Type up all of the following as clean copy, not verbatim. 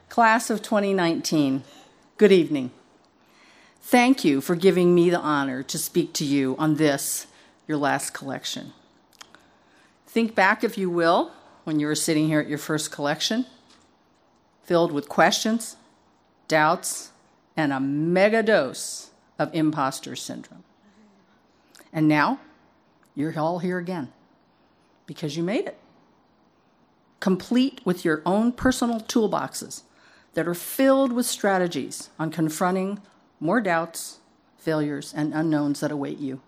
Class of 2019, good evening. Thank you for giving me the honor to speak to you on this, your last collection. Think back, if you will, when you were sitting here at your first collection, filled with questions, doubts, and a mega dose of imposter syndrome. And now, you're all here again, because you made it. Complete with your own personal toolboxes that are filled with strategies on confronting more doubts, failures, and unknowns that await you.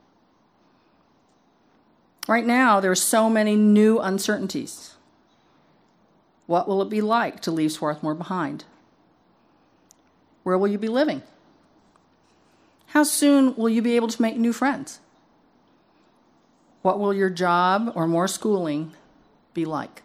Right now, there are so many new uncertainties. What will it be like to leave Swarthmore behind? Where will you be living? How soon will you be able to make new friends? What will your job or more schooling be like?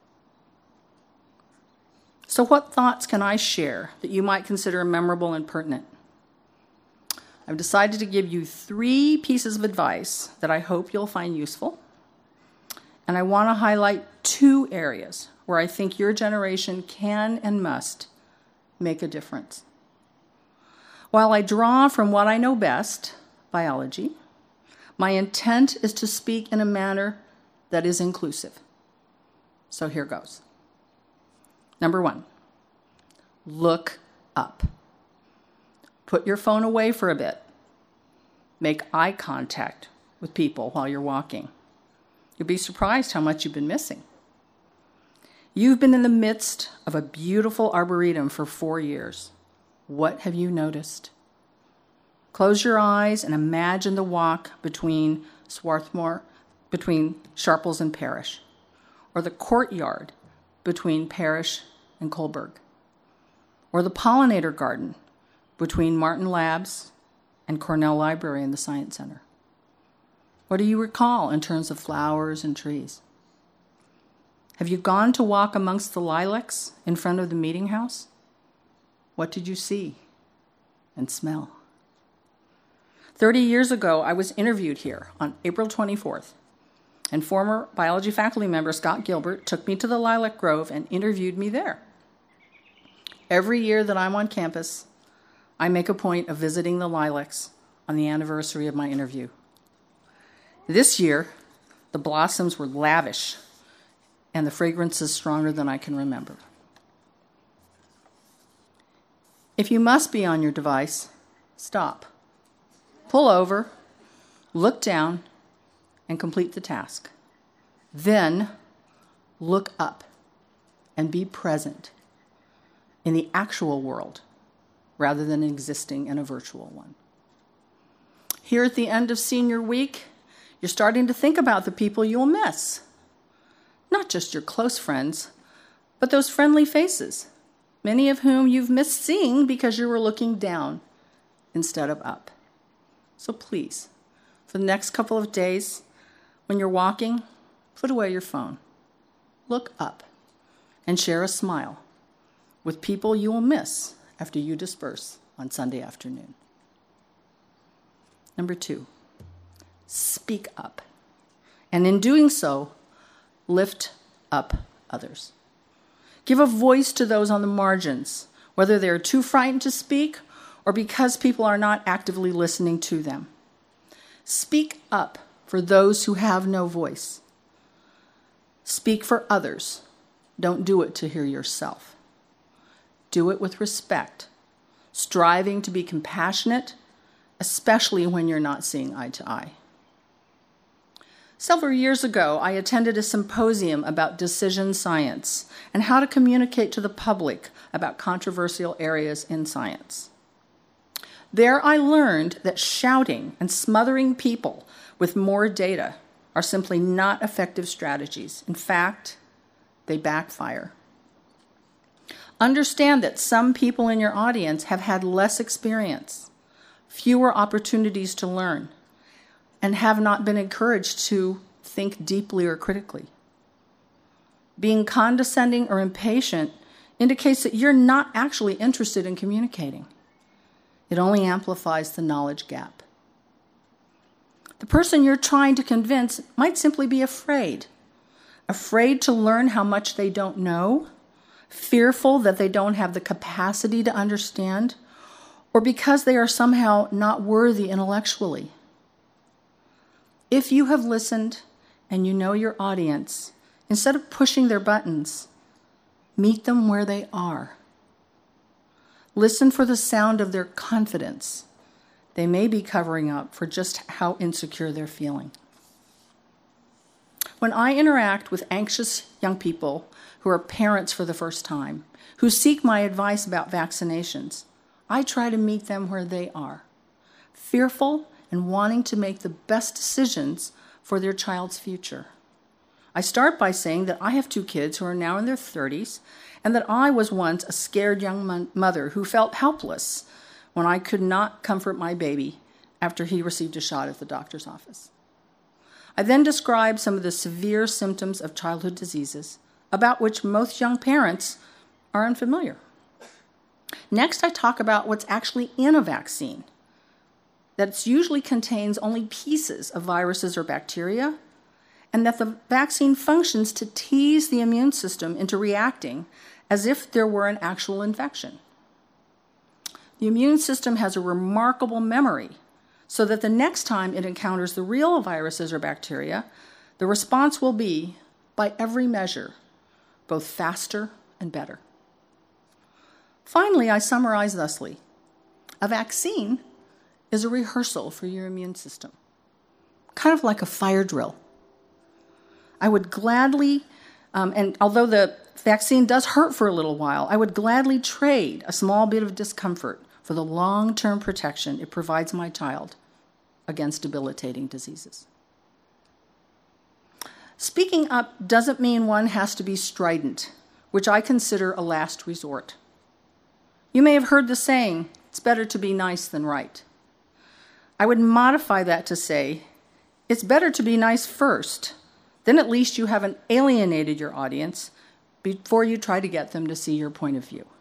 So what thoughts can I share that you might consider memorable and pertinent? I've decided to give you 3 pieces of advice that I hope you'll find useful. And I want to highlight 2 areas where I think your generation can and must make a difference. While I draw from what I know best, biology, my intent is to speak in a manner that is inclusive. So here goes. Number 1, look up. Put your phone away for a bit. Make eye contact with people while you're walking. You'll be surprised how much you've been missing. You've been in the midst of a beautiful arboretum for 4 years. What have you noticed? Close your eyes and imagine the walk between Swarthmore, between Sharples and Parrish, or the courtyard between Parrish and Kohlberg, or the pollinator garden between Martin Labs and Cornell Library and the Science Center. What do you recall in terms of flowers and trees? Have you gone to walk amongst the lilacs in front of the meeting house? What did you see and smell? 30 years ago, I was interviewed here on April 24th, and former biology faculty member Scott Gilbert took me to the Lilac Grove and interviewed me there. Every year that I'm on campus, I make a point of visiting the lilacs on the anniversary of my interview. This year, the blossoms were lavish and the fragrances stronger than I can remember. If you must be on your device, stop. Pull over, look down, and complete the task. Then, look up and be present in the actual world rather than existing in a virtual one. Here at the end of senior week, you're starting to think about the people you'll miss. Not just your close friends, but those friendly faces, many of whom you've missed seeing because you were looking down instead of up. So please, for the next couple of days, when you're walking, put away your phone. Look up and share a smile with people you will miss after you disperse on Sunday afternoon. Number 2, speak up. And in doing so, lift up others. Give a voice to those on the margins, whether they're too frightened to speak or because people are not actively listening to them. Speak up for those who have no voice. Speak for others. Don't do it to hear yourself. Do it with respect, striving to be compassionate, especially when you're not seeing eye to eye. Several years ago, I attended a symposium about decision science and how to communicate to the public about controversial areas in science. There I learned that shouting and smothering people with more data are simply not effective strategies. In fact, they backfire. Understand that some people in your audience have had less experience, fewer opportunities to learn, and have not been encouraged to think deeply or critically. Being condescending or impatient indicates that you're not actually interested in communicating. It only amplifies the knowledge gap. The person you're trying to convince might simply be afraid to learn how much they don't know, fearful that they don't have the capacity to understand, or because they are somehow not worthy intellectually. If you have listened and you know your audience, instead of pushing their buttons, meet them where they are. Listen for the sound of their confidence. They may be covering up for just how insecure they're feeling. When I interact with anxious young people who are parents for the first time, who seek my advice about vaccinations, I try to meet them where they are, fearful and wanting to make the best decisions for their child's future. I start by saying that I have 2 kids who are now in their 30s, and that I was once a scared young mother who felt helpless when I could not comfort my baby after he received a shot at the doctor's office. I then describe some of the severe symptoms of childhood diseases about which most young parents are unfamiliar. Next, I talk about what's actually in a vaccine, that it usually contains only pieces of viruses or bacteria, and that the vaccine functions to tease the immune system into reacting as if there were an actual infection. The immune system has a remarkable memory, so that the next time it encounters the real viruses or bacteria, the response will be, by every measure, both faster and better. Finally, I summarize thusly. A vaccine is a rehearsal for your immune system, kind of like a fire drill. I would gladly, and although the vaccine does hurt for a little while, I would gladly trade a small bit of discomfort for the long-term protection it provides my child against debilitating diseases. Speaking up doesn't mean one has to be strident, which I consider a last resort. You may have heard the saying, it's better to be nice than right. I would modify that to say, it's better to be nice first, then at least you haven't alienated your audience before you try to get them to see your point of view.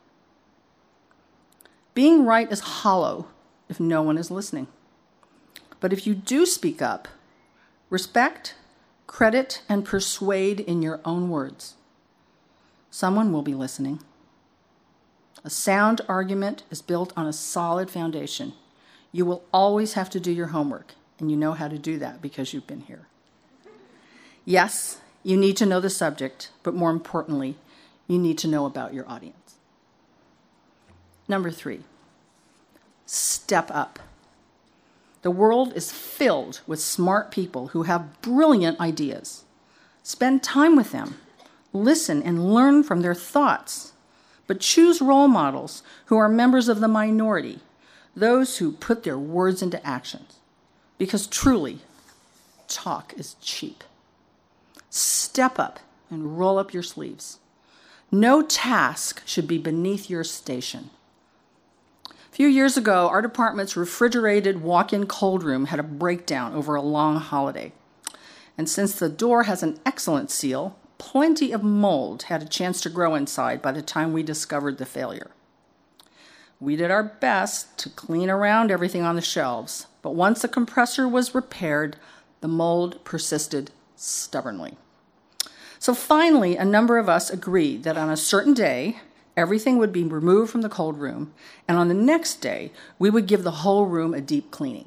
Being right is hollow if no one is listening. But if you do speak up, respect, credit, and persuade in your own words. Someone will be listening. A sound argument is built on a solid foundation. You will always have to do your homework, and you know how to do that because you've been here. Yes, you need to know the subject, but more importantly, you need to know about your audience. Number 3, step up. The world is filled with smart people who have brilliant ideas. Spend time with them. Listen and learn from their thoughts. But choose role models who are members of the minority, those who put their words into actions. Because truly, talk is cheap. Step up and roll up your sleeves. No task should be beneath your station. A few years ago, our department's refrigerated walk-in cold room had a breakdown over a long holiday. And since the door has an excellent seal, plenty of mold had a chance to grow inside by the time we discovered the failure. We did our best to clean around everything on the shelves, but once the compressor was repaired, the mold persisted stubbornly. So finally, a number of us agreed that on a certain day, everything would be removed from the cold room, and on the next day, we would give the whole room a deep cleaning.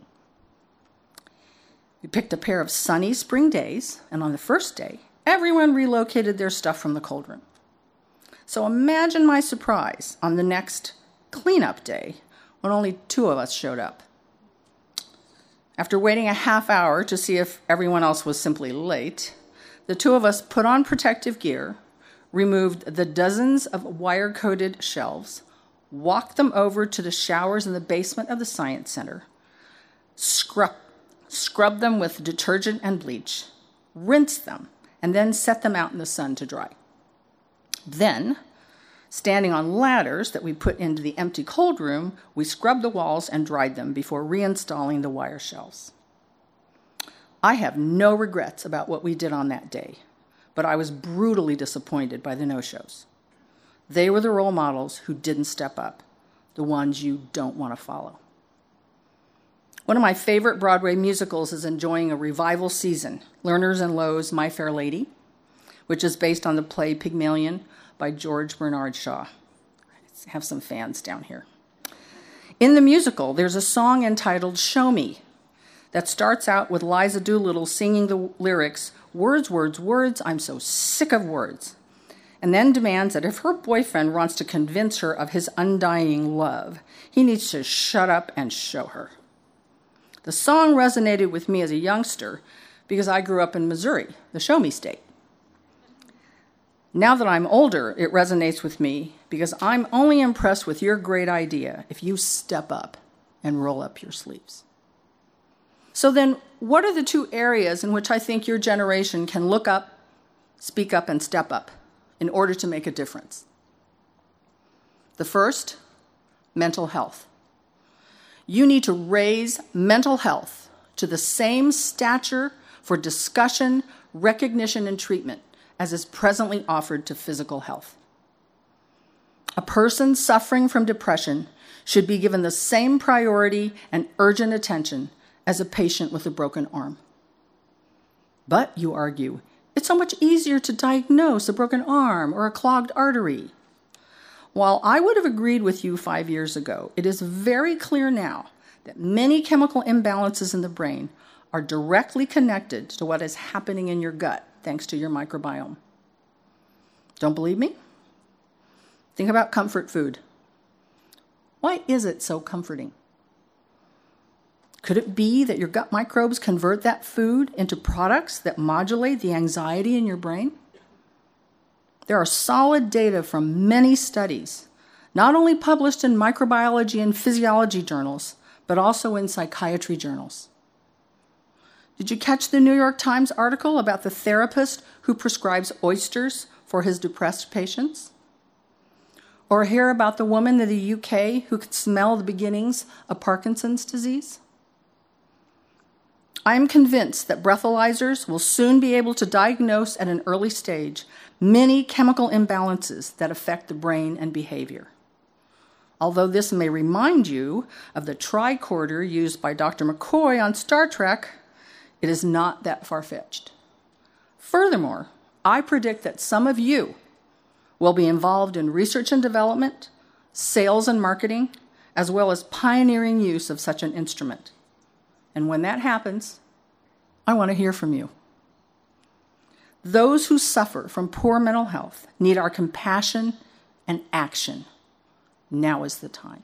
We picked a pair of sunny spring days, and on the first day, everyone relocated their stuff from the cold room. So imagine my surprise on the next cleanup day when only 2 of us showed up. After waiting a half hour to see if everyone else was simply late, the 2 of us put on protective gear, removed the dozens of wire-coated shelves, walked them over to the showers in the basement of the Science Center, scrubbed them with detergent and bleach, rinsed them, and then set them out in the sun to dry. Then, standing on ladders that we put into the empty cold room, we scrubbed the walls and dried them before reinstalling the wire shelves. I have no regrets about what we did on that day, but I was brutally disappointed by the no-shows. They were the role models who didn't step up, the ones you don't want to follow. One of my favorite Broadway musicals is enjoying a revival season, Lerner's and Loewe's My Fair Lady, which is based on the play Pygmalion by George Bernard Shaw. I have some fans down here. In the musical, there's a song entitled Show Me that starts out with Liza Doolittle singing the lyrics, "Words, words, words, I'm so sick of words," and then demands that if her boyfriend wants to convince her of his undying love, he needs to shut up and show her. The song resonated with me as a youngster because I grew up in Missouri, the Show Me state. Now that I'm older, it resonates with me because I'm only impressed with your great idea if you step up and roll up your sleeves. So then, what are the two areas in which I think your generation can look up, speak up, and step up in order to make a difference? The first, mental health. You need to raise mental health to the same stature for discussion, recognition, and treatment as is presently offered to physical health. A person suffering from depression should be given the same priority and urgent attention as a patient with a broken arm. But, you argue, it's so much easier to diagnose a broken arm or a clogged artery. While I would have agreed with you 5 years ago, it is very clear now that many chemical imbalances in the brain are directly connected to what is happening in your gut, thanks to your microbiome. Don't believe me? Think about comfort food. Why is it so comforting? Could it be that your gut microbes convert that food into products that modulate the anxiety in your brain? There are solid data from many studies, not only published in microbiology and physiology journals, but also in psychiatry journals. Did you catch the New York Times article about the therapist who prescribes oysters for his depressed patients? Or hear about the woman in the UK who could smell the beginnings of Parkinson's disease? I am convinced that breathalyzers will soon be able to diagnose at an early stage many chemical imbalances that affect the brain and behavior. Although this may remind you of the tricorder used by Dr. McCoy on Star Trek, it is not that far-fetched. Furthermore, I predict that some of you will be involved in research and development, sales and marketing, as well as pioneering use of such an instrument. And when that happens, I want to hear from you. Those who suffer from poor mental health need our compassion and action. Now is the time.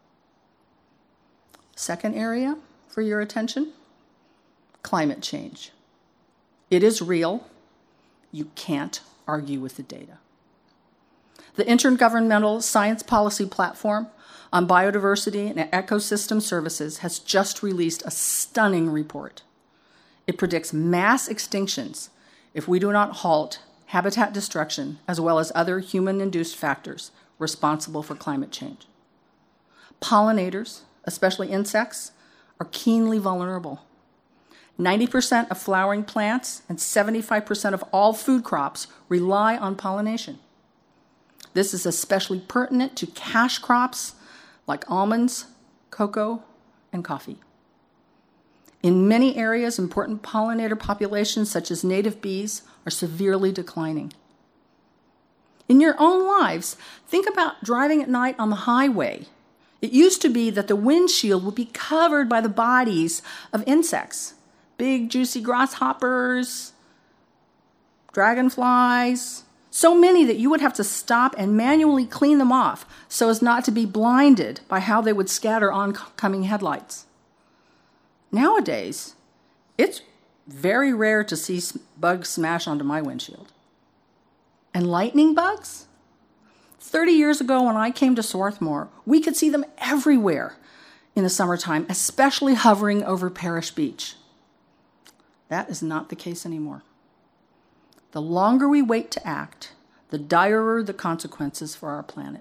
Second area for your attention, climate change. It is real. You can't argue with the data. The Intergovernmental Science Policy Platform on Biodiversity and Ecosystem Services has just released a stunning report. It predicts mass extinctions if we do not halt habitat destruction as well as other human-induced factors responsible for climate change. Pollinators, especially insects, are keenly vulnerable. 90% of flowering plants and 75% of all food crops rely on pollination. This is especially pertinent to cash crops like almonds, cocoa, and coffee. In many areas, important pollinator populations, such as native bees, are severely declining. In your own lives, think about driving at night on the highway. It used to be that the windshield would be covered by the bodies of insects, big, juicy grasshoppers, dragonflies, so many that you would have to stop and manually clean them off so as not to be blinded by how they would scatter oncoming headlights. Nowadays, it's very rare to see bugs smash onto my windshield. And lightning bugs? 30 years ago when I came to Swarthmore, we could see them everywhere in the summertime, especially hovering over Parish Beach. That is not the case anymore. The longer we wait to act, the direr the consequences for our planet.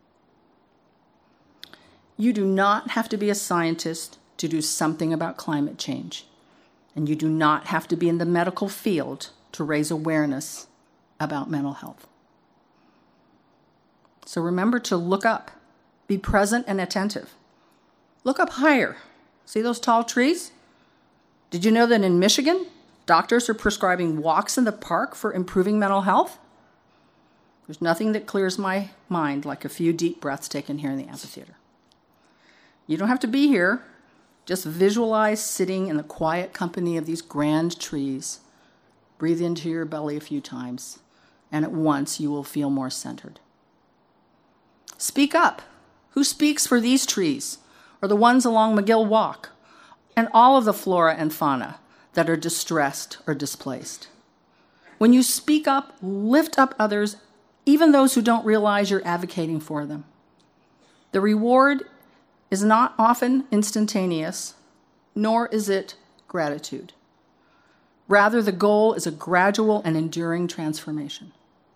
You do not have to be a scientist to do something about climate change, and you do not have to be in the medical field to raise awareness about mental health. So remember to look up, be present and attentive. Look up higher. See those tall trees? Did you know that in Michigan, doctors are prescribing walks in the park for improving mental health? There's nothing that clears my mind like a few deep breaths taken here in the amphitheater. You don't have to be here. Just visualize sitting in the quiet company of these grand trees. Breathe into your belly a few times, and at once you will feel more centered. Speak up. Who speaks for these trees, or the ones along McGill Walk, and all of the flora and fauna that are distressed or displaced? When you speak up, lift up others, even those who don't realize you're advocating for them. The reward is not often instantaneous, nor is it gratitude. Rather, the goal is a gradual and enduring transformation.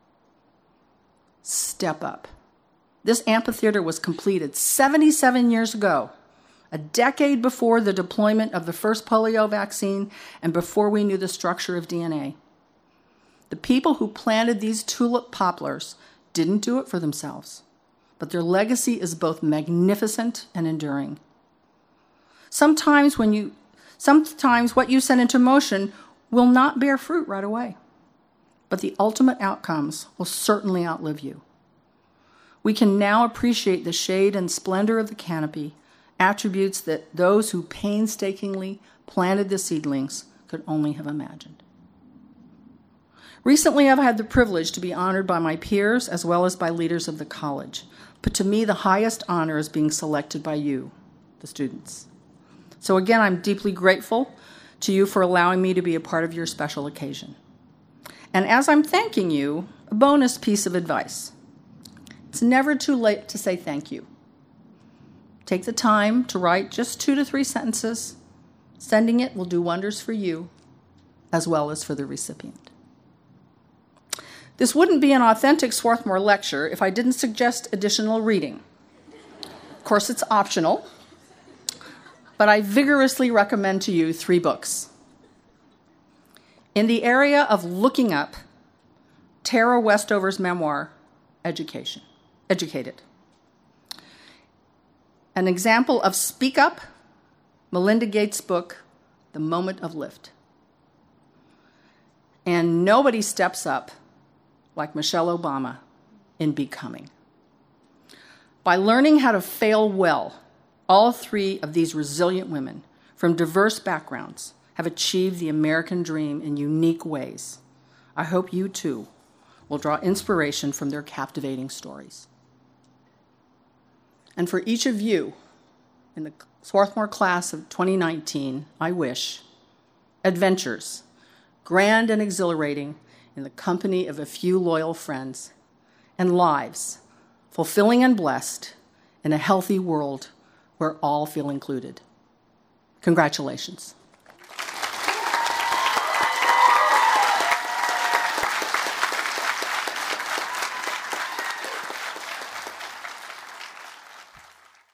Step up. This amphitheater was completed 77 years ago, a decade before the deployment of the first polio vaccine and before we knew the structure of DNA. The people who planted these tulip poplars didn't do it for themselves, but their legacy is both magnificent and enduring. Sometimes what you set into motion will not bear fruit right away, but the ultimate outcomes will certainly outlive you. We can now appreciate the shade and splendor of the canopy, attributes that those who painstakingly planted the seedlings could only have imagined. Recently, I've had the privilege to be honored by my peers as well as by leaders of the college. But to me, the highest honor is being selected by you, the students. So again, I'm deeply grateful to you for allowing me to be a part of your special occasion. And as I'm thanking you, a bonus piece of advice. It's never too late to say thank you. Take the time to write just 2 to 3 sentences. Sending it will do wonders for you as well as for the recipient. This wouldn't be an authentic Swarthmore lecture if I didn't suggest additional reading. Of course, it's optional, but I vigorously recommend to you 3 books. In the area of looking up, Tara Westover's memoir, Educated. An example of Speak Up, Melinda Gates' book, The Moment of Lift. And nobody steps up like Michelle Obama in Becoming. By learning how to fail well, all 3 of these resilient women from diverse backgrounds have achieved the American dream in unique ways. I hope you too will draw inspiration from their captivating stories. And for each of you in the Swarthmore class of 2019, I wish adventures, grand and exhilarating, in the company of a few loyal friends, and lives fulfilling and blessed in a healthy world where all feel included. Congratulations.